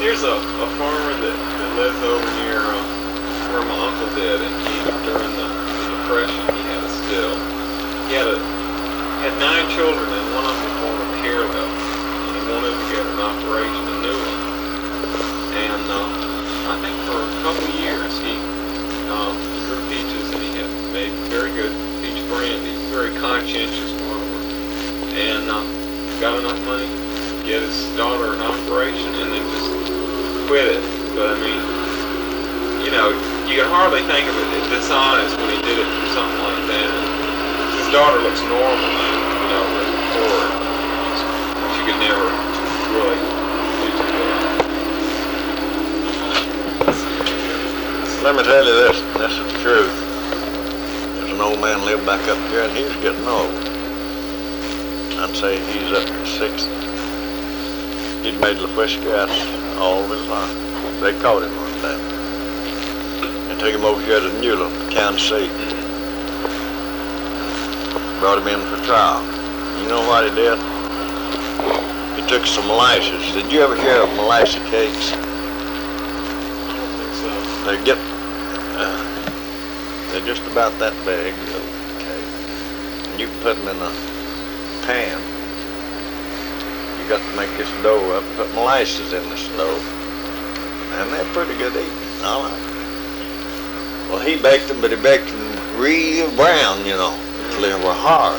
Here's a farmer that lives over near where my uncle did, and during the Depression, he had a still. He had 9 children, and one of them was born with hair left, and he wanted to get an operation, a new one. And I think for a couple of years he grew peaches, and he had made very good peach brandy. Very conscientious farmer, and got enough money to get his daughter an operation, and then just quit it. But I mean, you know, you can hardly think of it as dishonest when he did it for something like that. His daughter looks normal now, you know, before, but you could never really do too well. Let me tell you this, and this is the truth. There's an old man lived back up here, and he's getting old. I'd say he's up to 60. He'd made LaFush gas all of his life. They caught him one day and took him over here to Newland, the county seat. Brought him in for trial. You know what he did? He took some molasses. Did you ever hear of molasses cakes? I don't think so. They're just about that big, little cake. And you can put them in a pan. You got to make this dough up, put molasses in this dough, and they're pretty good eating. I like them. Well, he baked them, but he baked them real brown, you know, till they were hard.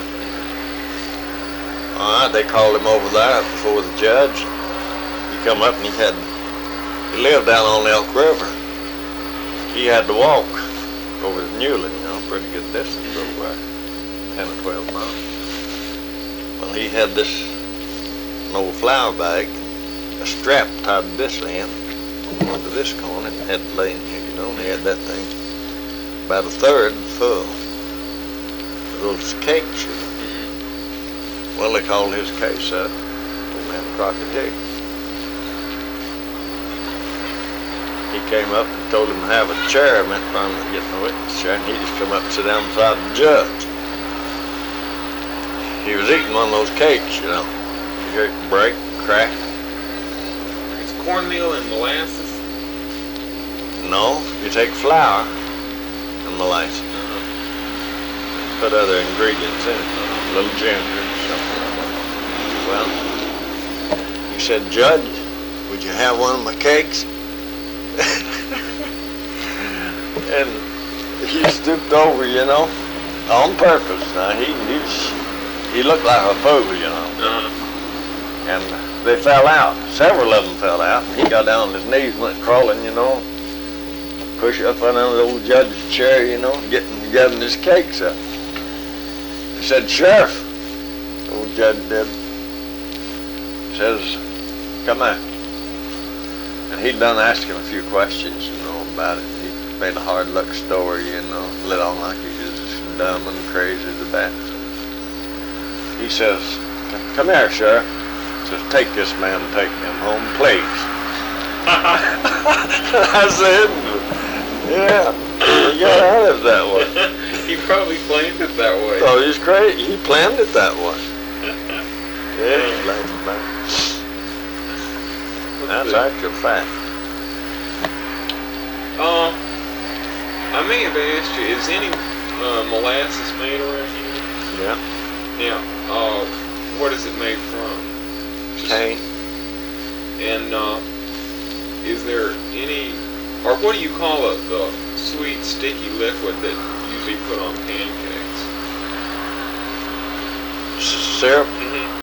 All right, they called him over there before the judge. He come up and he lived down on the Elk River. He had to walk over to Newland, you know, pretty good distance over there, 10 or 12 miles. Well, he had an old flour bag, a strap tied to this end, onto this corner, and had it laying here, you know, and he had that thing about a third full of those cakes, you know. Well, they called his case up, old man Crockett Hicks. He came up and told him to have a chair, meant for him to get in the witness chair, and he just come up and sit down beside the judge. He was eating one of those cakes, you know. You hear it break, crack. It's cornmeal and molasses. No, you take flour and molasses. Put other ingredients in it, a little ginger or something like that. Well, he said, "Judge, would you have one of my cakes?" And he stooped over, you know, on purpose. Now, he looked like a fool, you know. And they fell out. Several of them fell out. And he got down on his knees and went crawling, you know, push up under the old judge's chair, you know, getting his cakes up. He said, "Sheriff," the old judge did, says, "Come out." And he'd done ask him a few questions, you know, about it. He made a hard luck story, you know, lit on like he was dumb and crazy as a bat. He says, "Come here, Sheriff." He says, "Take this man and take him home, please." I said, "Yeah, you got out of it that way." He probably planned it that way. Oh, he's great. He planned it that way. Yeah, he planned it that way. That's actual fact. I may have asked you, is any molasses made around here? Yeah. Now, what is it made from? Cane. And is there any, or what do you call the sweet, sticky liquid that you usually put on pancakes? Syrup. Mm-hmm.